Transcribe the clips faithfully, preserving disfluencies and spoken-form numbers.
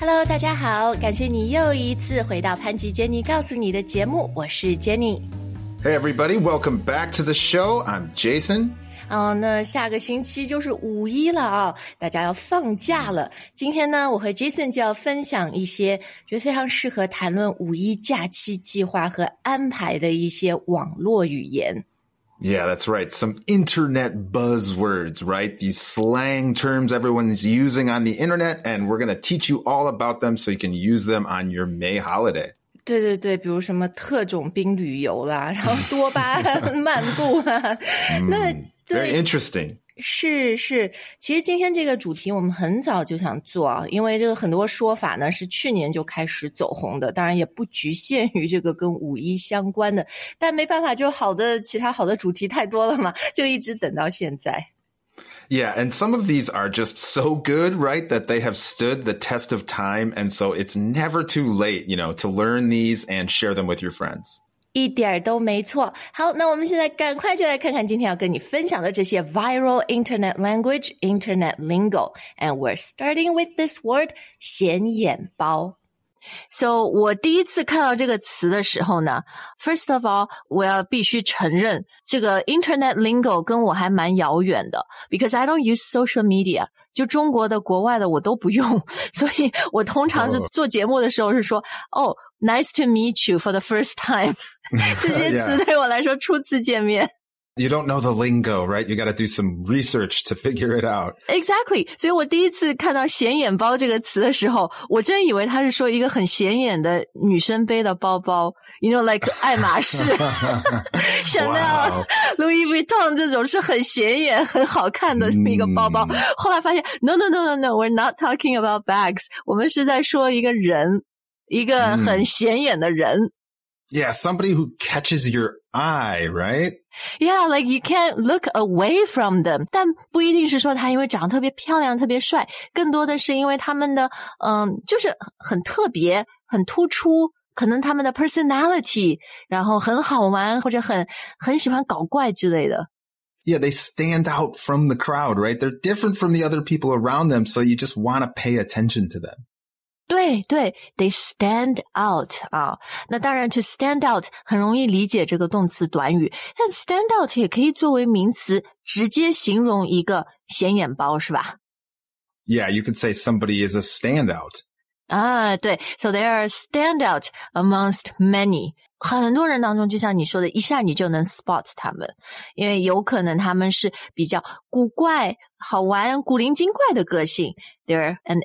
Hello， 大家好，感谢你又一次回到潘吉杰尼告诉你的节目，我是 Jenny。Hey everybody, welcome back to the show. I'm Jason. 哦，那下个星期就是五一了啊，大家要放假了。今天呢，我和 Jason 就要分享一些觉得非常适合谈论五一假期计划和安排的一些网络语言。 Yeah, that's right. Some internet buzzwords, right? These slang terms everyone's using on the internet, and we're going to teach you all about them so you can use them on your May holiday. 对对对，比如什么特种兵旅游啦，然后多巴胺漫步啦，那、 mm, very interesting. 是是，其实今天这个主题我们很早就想做啊，因为这个很多说法呢是去年就开始走红的，当然也不局限于这个跟五一相关的，但没办法，就好的其他好的主题太多了嘛，就一直等到现在。 Yeah, and some of these are just so good, right, that they have stood the test of time, and so it's never too late, you know, to learn these and share them with your friends. 一点都没错。好，那我们现在赶快就来看看今天要跟你分享的这些 viral internet language, internet lingo. And we're starting with this word, 显眼包。So 我第一次看到这个词的时候呢 first of all 我要必须承认这个 internet lingo 跟我还蛮遥远的 because I don't use social media 就中国的国外的我都不用所以我通常是做节目的时候是说哦、oh, nice to meet you for the first time 这些词对我来说初次见面 You don't know the lingo, right? You got to do some research to figure it out. Exactly. 所以我第一次看到显眼包这个词的时候，我真以为他是说一个很显眼的女生背的包包。You know, like 爱马仕、Chanel、Louis Vuitton 这种是很显眼、很好看的一个包包。Mm. 后来发现 ，No, no, no, no, no, we're not talking about bags. 我们是在说一个人，一个很显眼的人。Mm. Yeah, somebody who catches your eye, right? Yeah, like you can't look away from them. 但不一定是说他因为长得特别漂亮、特别帅，更多的是因为他们的嗯，就是很特别、很突出，可能他们的 personality， 然后很好玩或者很很喜欢搞怪之类的。 Yeah, they stand out from the crowd, right? They're different from the other people around them, so you just want to pay attention to them. 对对 they stand out 啊，那当然 to stand out 很容易理解这个动词短语，但 stand out 也可以作为名词直接形容一个显眼包是吧？ Yeah, you could say somebody is a standout. 啊，对 so they are a standout amongst many 很多人当中就像你说的一下你就能 spot 他们，因为有可能他们是比较古怪好玩古灵精怪的个性 they're an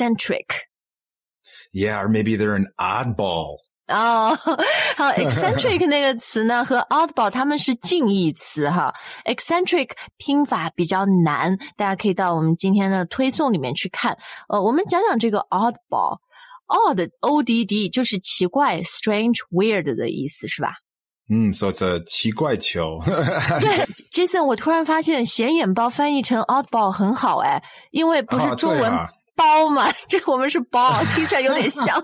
eccentric。Yeah, or maybe they're an oddball. 哦，好 eccentric 那个词呢和 oddball 它们是近义词哈 eccentric 拼法比较难，大家可以到我们今天的推送里面去看。呃，我们讲讲这个 oddball odd O D D 就是奇怪 strange weird 的意思是吧？ 嗯 so it's a 奇怪球。 对 Jason 我突然发现显眼包翻译成 oddball 很好诶，因为不是中文、啊包嘛，这我们是 ball 听起来有点像。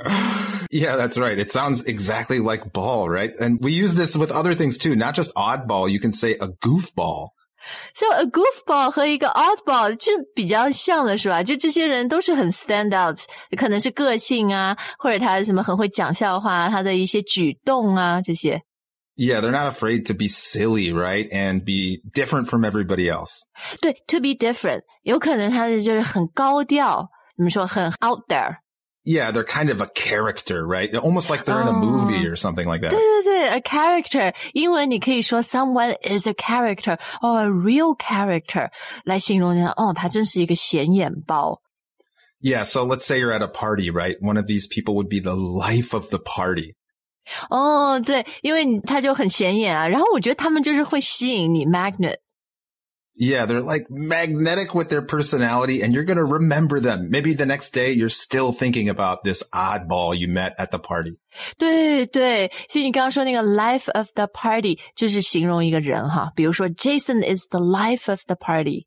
Yeah, that's right. It sounds exactly like ball, right? And we use this with other things too, not just oddball. You can say a goofball. So a goofball 和一个 oddball 就比较像的是吧？就这些人都是很 stand out， 可能是个性啊，或者他什么很会讲笑话，他的一些举动啊这些。 Yeah, they're not afraid to be silly, right? And be different from everybody else. 对 to be different 有可能他的就是很高调怎么说很 out there. Yeah, they're kind of a character, right? Almost like they're in a movie or something like that. 对对对 a character 英文你可以说 someone is a character or a real character 来形容人哦他真是一个显眼包。 Yeah, so let's say you're at a party, right? One of these people would be the life of the party. 哦，对，因为他就很显眼啊，然后我觉得他们就是会吸引你 magnet。 Yeah, they're like magnetic with their personality and you're going to remember them. Maybe the next day you're still thinking about this oddball you met at the party. 对对，所以你刚刚说那个 life of the party 就是形容一个人哈，比如说 Jason is the life of the party.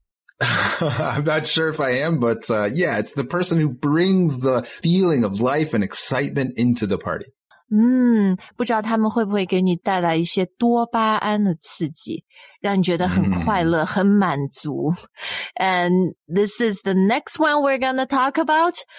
I'm not sure if I am, but uh, yeah, it's the person who brings the feeling of life and excitement into the party. 嗯，不知道他们会不会给你带来一些多巴胺的刺激，让你觉得很快乐、嗯、很满足。And this is the next one we're going to talk about.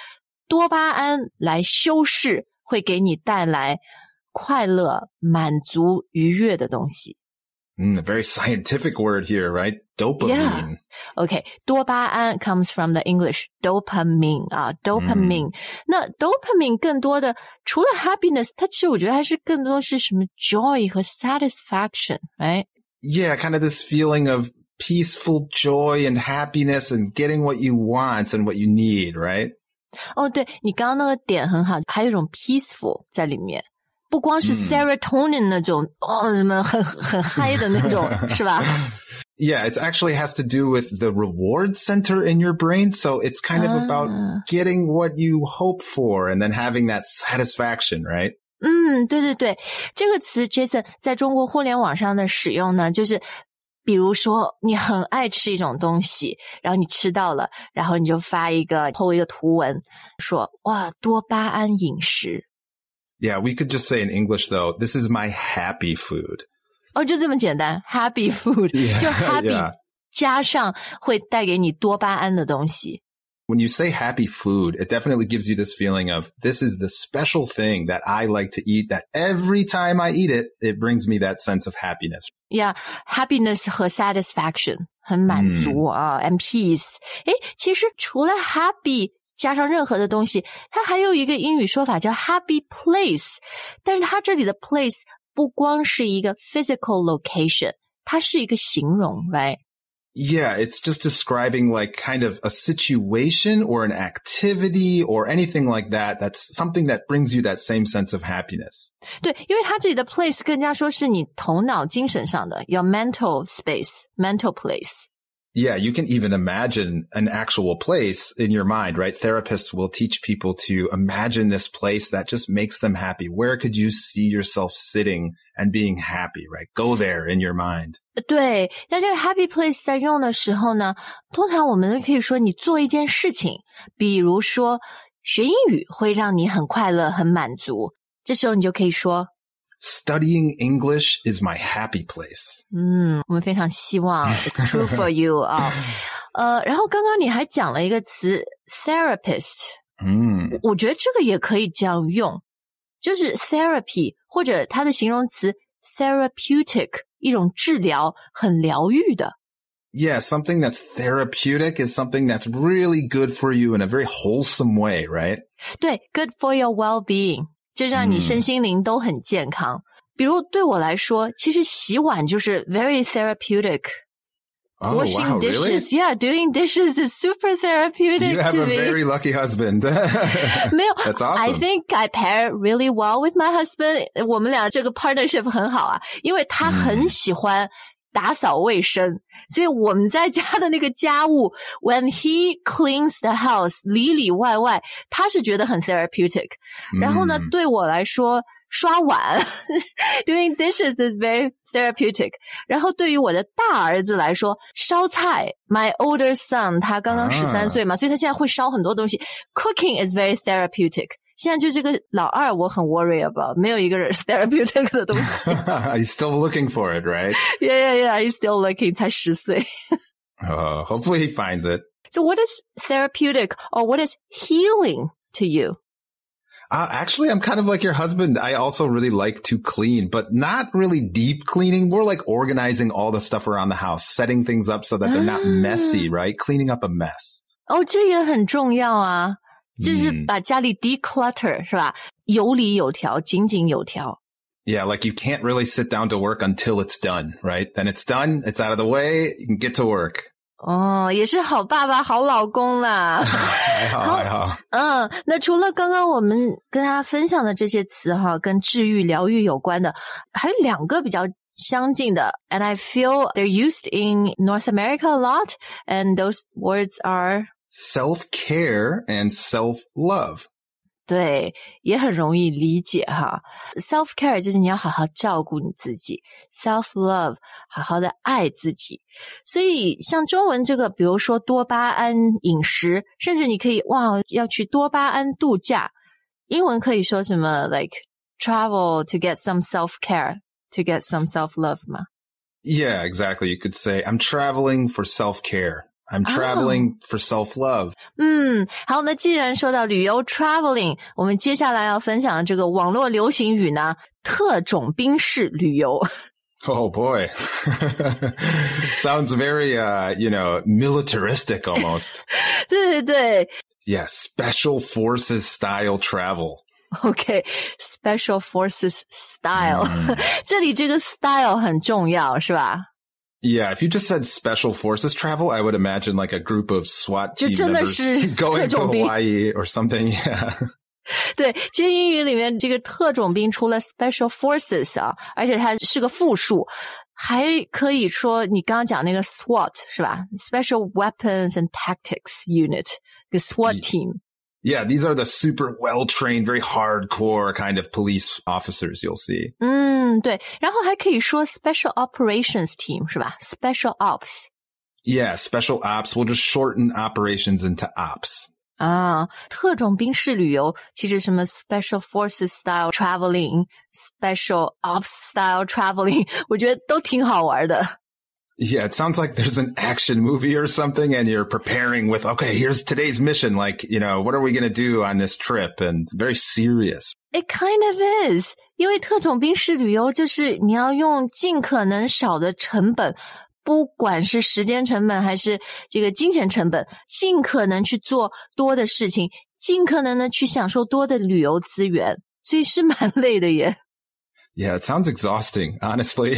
多巴胺来修饰会给你带来快乐、满足、愉悦的东西。 Mm, a very scientific word here, right? Dopamine. Yeah. Okay, 多巴胺 comes from the English dopamine 啊 dopamine、嗯、那 dopamine 更多的除了 happiness 它其实我觉得还是更多是什么 joy 和 satisfaction, right? Yeah, kind of this feeling of peaceful joy and happiness and getting what you want and what you need, right? 哦，对，你刚刚那个点很好，还有一种 peaceful 在里面。不光是 serotonin 那种、嗯、哦什么很很嗨的那种是吧 Yeah, it actually has to do with the reward center in your brain. So it's kind of ah. about getting what you hope for and then having that satisfaction, right? 嗯，对对对，这个词 Jason 在中国互联网上的使用呢，就是比如说你很爱吃一种东西，然后你吃到了，然后你就发一个 po 一个图文说哇多巴胺饮食。 Yeah, we could just say in English, though, this is my happy food. 哦，就这么简单 happy food、yeah, 就 happy、yeah. 加上会带给你多巴胺的东西。 When you say happy food, it definitely gives you this feeling of this is the special thing that I like to eat, that every time I eat it, it brings me that sense of happiness. Yeah, happiness 和 satisfaction 很满足、嗯、啊 and peace. 诶，其实除了 happy加上任何的东西，它还有一个英语说法叫 happy place， 但是它这里的 place 不光是一个 physical location， 它是一个形容 right? Yeah, it's just describing like kind of a situation or an activity or anything like that. That's something that brings you that same sense of happiness. 对，因为它这里的 place 更加说是你头脑精神上的 your mental space, mental place.Yeah, you can even imagine an actual place in your mind, right? Therapists will teach people to imagine this place that just makes them happy. Where could you see yourself sitting and being happy, right? Go there in your mind. 对，那这个 happy place 在用的时候呢，通常我们可以说你做一件事情，比如说学英语会让你很快乐、很满足，这时候你就可以说 Studying English is my happy place. 嗯，我们非常希望 it's true for you 啊、呃，然后刚刚你还讲了一个词 therapist， 嗯，我觉得这个也可以这样用，就是 therapy 或者它的形容词 therapeutic， 一种治疗，很疗愈的。 Yeah, something that's therapeutic is something that's really good for you in a very wholesome way, right? 对 ，good for your well-being。就让你身心灵都很健康、嗯、比如对我来说其实洗碗就是 very therapeutic oh, washing wow, dishes really? yeah doing dishes is super therapeutic you have to a me. very lucky husband 没有 That's awesome. I think I pair really well with my husband 我们俩这个 partnership 很好啊因为他很喜欢打扫卫生、嗯、所以我们在家的那个家务 when he cleans the house 里里外外他是觉得很 therapeutic、嗯、然后呢对我来说刷碗doing dishes is very therapeutic 然后对于我的大儿子来说烧菜 my older son 他刚刚十三岁嘛、啊、所以他现在会烧很多东西 cooking is very therapeutic现在就这个老二我很 worry about 没有一个人 therapeutic 的东西 You're still looking for it, right? Yeah, yeah, yeah. He's still looking 才十岁 uh, Hopefully he finds it. So what is therapeutic or what is healing to you? Uh, actually, I'm kind of like your husband. I also really like to clean, but not really deep cleaning. More like organizing all the stuff around the house, setting things up so that they're not messy, right? Cleaning up a mess. 哦，这也很重要啊。就是把家里 declutter、嗯、是吧？有理有条，井井有条。 Yeah, like you can't really sit down to work until it's done, right? Then it's done, it's out of the way, you can get to work. 哦，也是好爸爸、好老公啦。 还好，还好。 嗯，那除了刚刚我们跟大家分享的这些词哈，跟治愈、疗愈有关的，还有两个比较相近的 ，and I feel they're used in North America a lot, and those words are self-care and self-love. 对，也很容易理解哈。self-care 就是你要好好照顾你自己 ，self-love 好好的爱自己。所以像中文这个，比如说多巴胺饮食，甚至你可以哇要去多巴胺度假，英文可以说什么 like travel to get some self-care, to get some self-love 吗？ Yeah, exactly. You could say I'm traveling for self-care. I'm traveling、oh. for self-love. 嗯，好，那既然说到旅游 traveling， 我们接下来要分享的这个网络流行语呢，特种兵式旅游。 Oh boy. Sounds very, uh, you know, militaristic almost. 对对对。 Yeah, special forces style travel. Okay, special forces style. 、嗯、这里这个 style 很重要，是吧 ？Yeah, if you just said special forces travel, I would imagine like a group of SWAT team members going to Hawaii or something. Yeah. 对，其实英语里面这个特种兵除了 special forces 啊，而且它是个复数，还可以说你刚刚讲那个 SWAT 是吧？ Special Weapons and Tactics Unit, the SWAT team. Yeah, these are the super well-trained, very hardcore kind of police officers you'll see. 嗯，对，然后还可以说 Special Operations Team 是吧？ Special Ops. Yeah, Special Ops. We'll just shorten operations into ops. 啊，特种兵式旅游其实什么 Special Forces Style Traveling, Special Ops Style Traveling 我觉得都挺好玩的。 Yeah, it sounds like there's an action movie or something and you're preparing with, okay, here's today's mission. Like, you know, what are we going to do on this trip? And very serious. It kind of is. 因为特种兵式旅游就是你要用尽可能少的成本，不管是时间成本还是这个金钱成本，尽可能去做多的事情，尽可能的去享受多的旅游资源。所以是蛮累的耶。 Yeah, it sounds exhausting, honestly.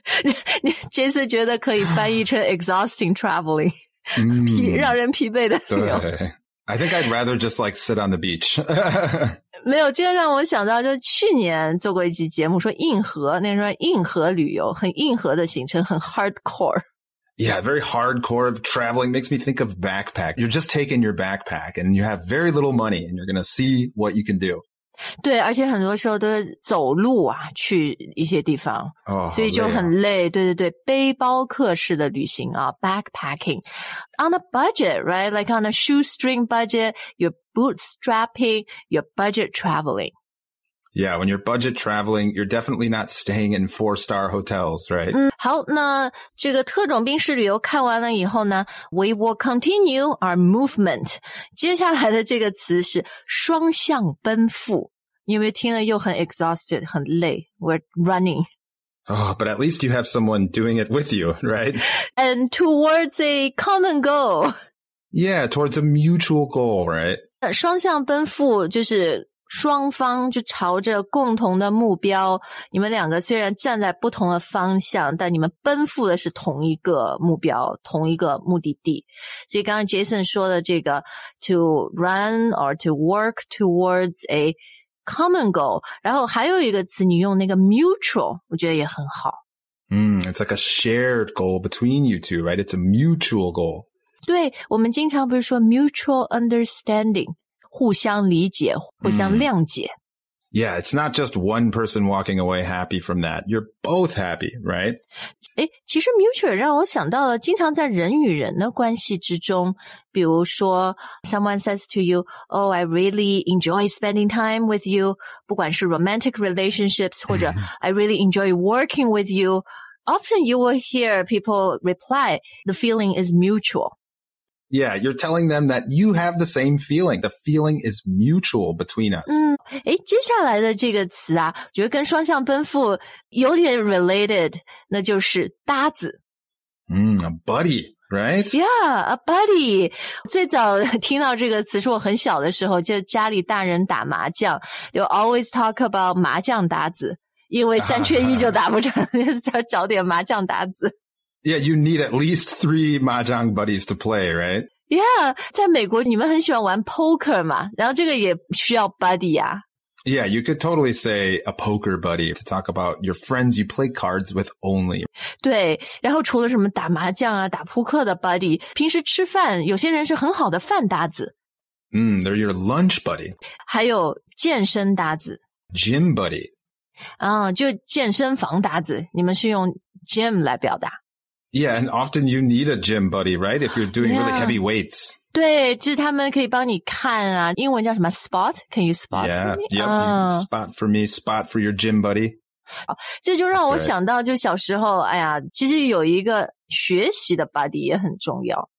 Jason 觉得可以翻译成 exhausting traveling. 嗯， 疲让人疲惫的旅游。 对。I think I'd rather just like sit on the beach. 没有，这个让我想到就去年做过一期节目说硬核，那时候硬核旅游，很硬核的行程，很 hardcore. Yeah, very hardcore traveling makes me think of backpack. You're just taking your backpack and you have very little money and you're going to see what you can do. 对，而且很多时候都是走路啊，去一些地方， 哦， 所以就很累。对对对，背包客式的旅行啊 ，backpacking on a budget, right? Like on a shoestring budget, you're bootstrapping, you're budget traveling. Yeah, when you're budget traveling, you're definitely not staying in four-star hotels, right? 嗯，好，那这个特种兵式旅游看完了以后呢 ，we will continue our movement. 接下来的这个词是双向奔赴。你有没有听了又很 exhausted, 很累 ？We're running. Oh, but at least you have someone doing it with you, right? And towards a common goal. Yeah, towards a mutual goal, right? 双向奔赴就是双方就朝着共同的目标，你们两个虽然站在不同的方向，但你们奔赴的是同一个目标，同一个目的地。所以刚刚 Jason 说的这个 to run or to work towards a common goal， 然后还有一个词你用那个 mutual， 我觉得也很好。 Mm, it's like a shared goal between you two, right? It's a mutual goal. 对，我们经常不是说 mutual understanding， 互相理解，互相谅解。 Mm. Yeah, it's not just one person walking away happy from that. You're both happy, right? 诶，其实 mutual 让我想到了经常在人与人的关系之中，比如说 someone says to you, "Oh, I really enjoy spending time with you." 不管是 romantic relationships 或者 I really enjoy working with you. Often you will hear people reply, the feeling is mutual. Yeah, you're telling them that you have the same feeling. The feeling is mutual between us. 嗯，诶，接下来的这个词啊，我觉得跟双向奔赴有点 related， 那就是搭子。 嗯 a buddy, right? Yeah, a buddy. 最早听到这个词是我很小的时候，就家里大人打麻将，就 always talk about 麻将搭子，因为三缺一就打不成，就找点麻将搭子。 Yeah, you need at least three mahjong buddies to play, right? Yeah, 在美国你们很喜欢玩 poker 嘛，然后这个也需要 buddy 啊。 Yeah, you could totally say a poker buddy to talk about your friends you play cards with only. 对，然后除了什么打麻将啊、打扑克的 buddy， 平时吃饭有些人是很好的饭搭子。 Mm, they're your lunch buddy. 还有健身搭子。 Gym buddy. 啊，就健身房搭子，你们是用 gym 来表达。 Yeah, and often you need a gym buddy, right? If you're doing yeah. really heavy weights. 对，就是他们可以帮你看啊，英文叫什么 spot? Can you spot yeah, for me? Yep, uh. you spot for me, spot for your gym buddy. 这就让我想到就小时候，哎呀，其实有一个学习的 buddy 也很重要。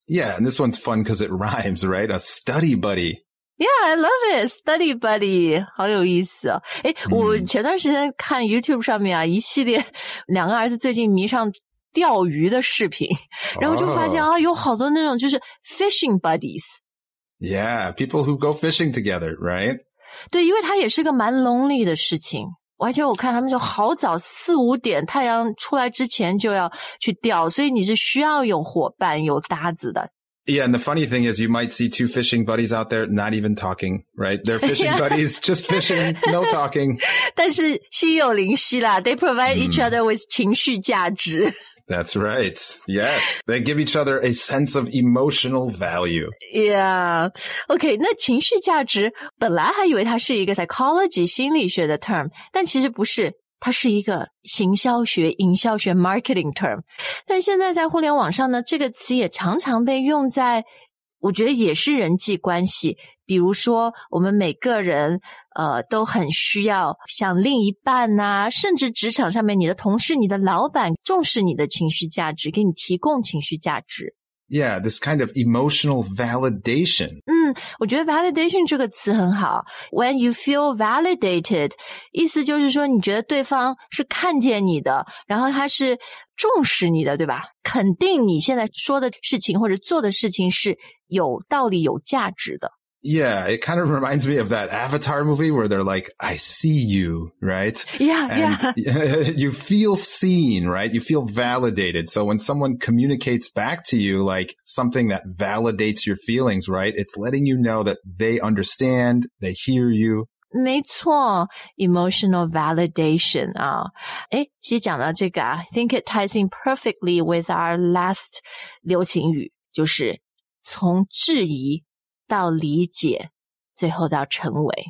Yeah, and this one's fun because it rhymes, right? A study buddy.Yeah, I love it. Study buddy. 好有意思哦。诶，我前段时间看 YouTube 上面啊，一系列两个儿子最近迷上钓鱼的视频，然后就发现、oh. 啊，有好多那种就是 fishing buddies。Yeah, people who go fishing together, right? 对，因为它也是个蛮 lonely 的事情。而且我看他们就好早四五点太阳出来之前就要去钓，所以你是需要有伙伴有搭子的。 Yeah, and the funny thing is you might see two fishing buddies out there not even talking, right? They're fishing buddies, just fishing, no talking. 但是心有灵犀啦 They provide each other with 情绪价值。 That's right. Yes. They give each other a sense of emotional value. Yeah. Okay, 那情绪价值本来还以为它是一个 psychology 心理学的 term, 但其实不是。它是一个行销学、营销学 marketing term。但现在在互联网上呢，这个词也常常被用在，我觉得也是人际关系。比如说，我们每个人呃都很需要像另一半啊，甚至职场上面你的同事、你的老板重视你的情绪价值，给你提供情绪价值。 Yeah, this kind of emotional validation. 嗯，我觉得 validation 这个词很好。When you feel validated, 意思就是说你觉得对方是看见你的，然后他是重视你的，对吧？肯定你现在说的事情或者做的事情是有道理、有价值的。 Yeah, it kind of reminds me of that Avatar movie where they're like, I see you, right? Yeah, and yeah. You feel seen, right? You feel validated. So when someone communicates back to you like something that validates your feelings, right? It's letting you know that they understand, they hear you. 没错 emotional validation 啊。诶，其实讲到这个啊 I think it ties in perfectly with our last 流行语，就是从质疑到理解，最后到成为。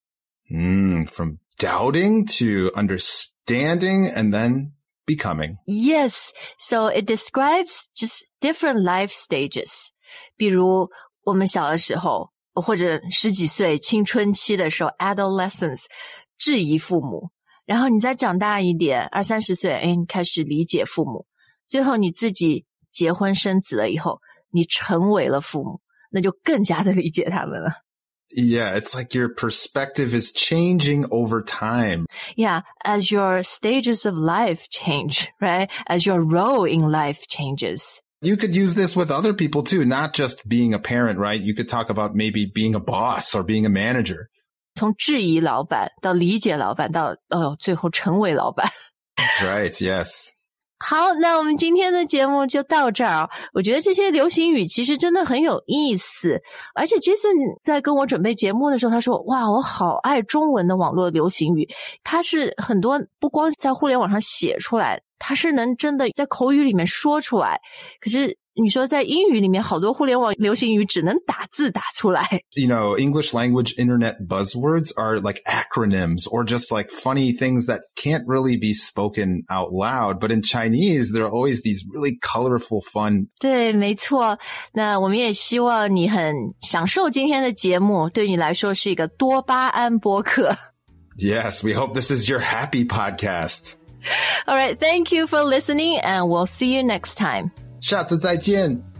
Mm, from doubting to understanding and then becoming. Yes, so it describes just different life stages. 比如我们小的时候，或者十几岁青春期的时候 adolescence 质疑父母，然后你再长大一点二三十岁，诶，你开始理解父母，最后你自己结婚生子了以后，你成为了父母，那就更加的理解他们了。 Yeah, it's like your perspective is changing over time. Yeah, as your stages of life change, right? As your role in life changes. You could use this with other people too, not just being a parent, right? You could talk about maybe being a boss or being a manager. 从质疑老板到理解老板到哦，最后成为老板。 That's right, yes. 好，那我们今天的节目就到这儿。我觉得这些流行语其实真的很有意思，而且 Jason 在跟我准备节目的时候，他说哇，我好爱中文的网络流行语，它是很多不光在互联网上写出来，它是能真的在口语里面说出来，可是你说在英语里面好多互联网流行语只能打字打出来。 You know, English language internet buzzwords are like acronyms or just like funny things that can't really be spoken out loud. But in Chinese, there are always these really colorful, fun. 对，没错。那我们也希望你很享受今天的节目，对你来说是一个多巴胺播客。 Yes, we hope this is your happy podcast. All right, thank you for listening and we'll see you next time. 下次再见。